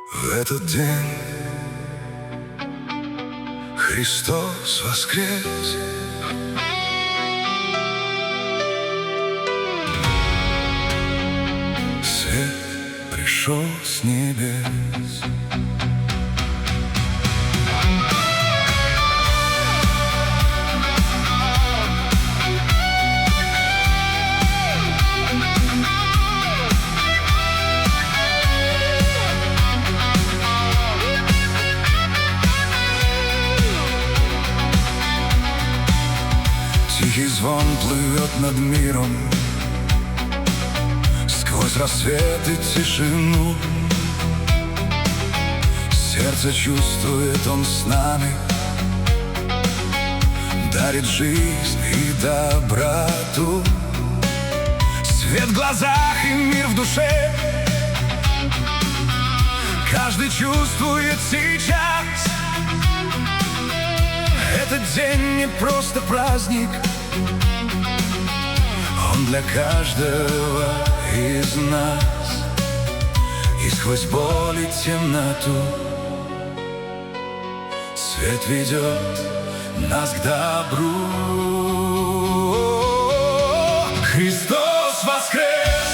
В этот день Христос воскрес. Свет пришел с небес. Тихий звон плывет над миром сквозь рассвет и тишину. Сердце чувствует, он с нами, дарит жизнь и доброту. Свет в глазах и мир в душе, каждый чувствует сейчас. Этот день не просто праздник, он для каждого из нас. И сквозь боль и темноту свет ведет нас к добру. Христос воскрес,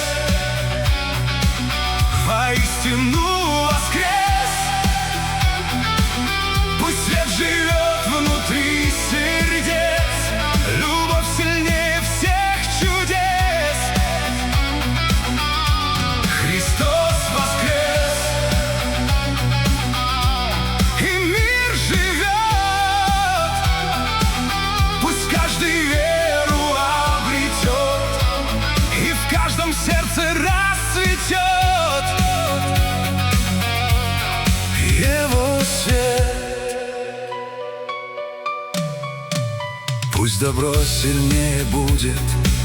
воистину воскрес. Пусть свет живет внутри сердец, любовь сильнее всех чудес. Христос воскрес, и мир живет. Пусть каждый веру обретет, и в каждом сердце расцветет Его свет. Пусть добро сильнее будет,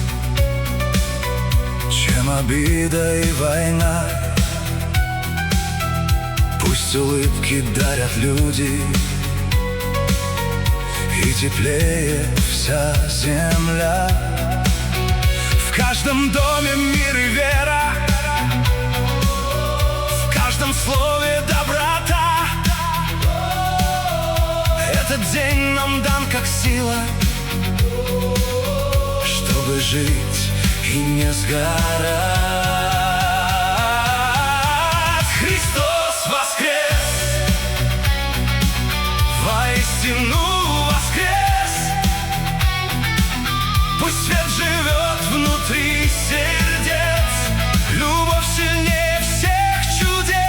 чем обида и война. Пусть улыбки дарят люди, и теплее вся земля. В каждом доме мир и вера, в каждом слове доброта. Этот день нам дан как сила, чтобы жить и не сгорать. Христос воскрес, воистину воскрес. Пусть свет живет внутри сердец, любовь сильнее всех чудес.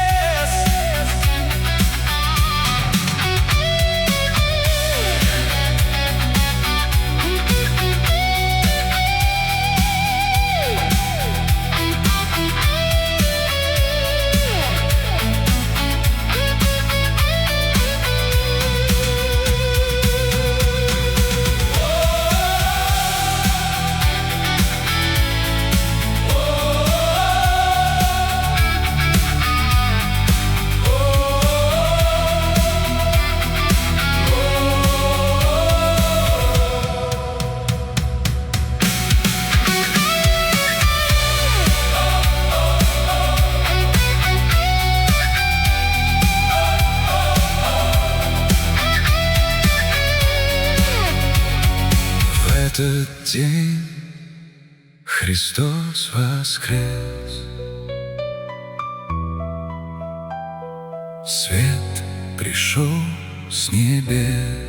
В этот день Христос воскрес. Свет пришел с небес.